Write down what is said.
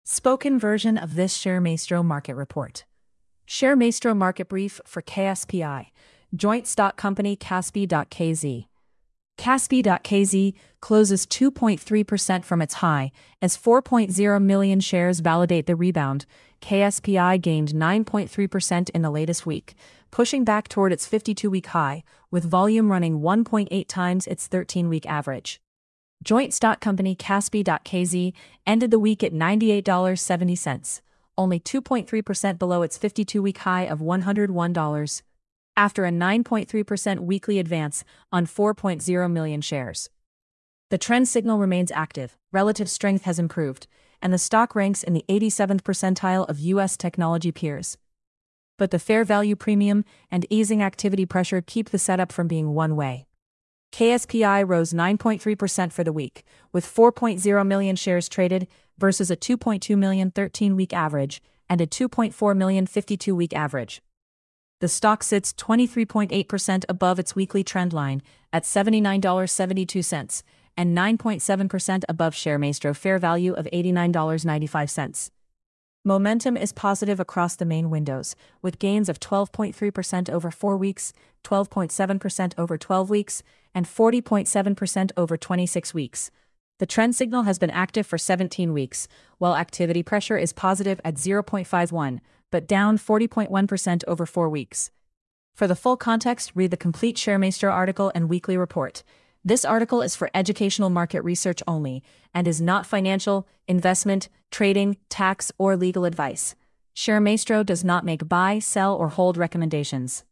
Spoken version of this ShareMaestro market report. ShareMaestro market brief for KSPI, joint stock company Kaspi.kz. Kaspi.kz closes 2.3% from its high, as 4.0 million shares validate the rebound. KSPI gained 9.3% in the latest week, pushing back toward its 52-week high, with volume running 1.8 times its 13-week average. Joint stock company Kaspi.kz ended the week at $98.70, only 2.3% below its 52-week high of $101, after a 9.3% weekly advance on 4.0 million shares. The trend signal remains active, relative strength has improved, and the stock ranks in the 87th percentile of U.S. technology peers. But the fair value premium and easing activity pressure keep the setup from being one way. KSPI rose 9.3% for the week, with 4.0 million shares traded versus a 2.2 million 13-week average and a 2.4 million 52-week average. The stock sits 23.8% above its weekly trend line at $79.72 and 9.7% above ShareMaestro fair value of $89.95. Momentum is positive across the main windows, with gains of 12.3% over 4 weeks, 12.7% over 12 weeks, and 40.7% over 26 weeks. The trend signal has been active for 17 weeks, while activity pressure is positive at 0.51, but down 40.1% over 4 weeks. For the full context, read the complete ShareMaestro article and weekly report. This article is for educational market research only and is not financial, investment, trading, tax, or legal advice. ShareMaestro does not make buy, sell, or hold recommendations.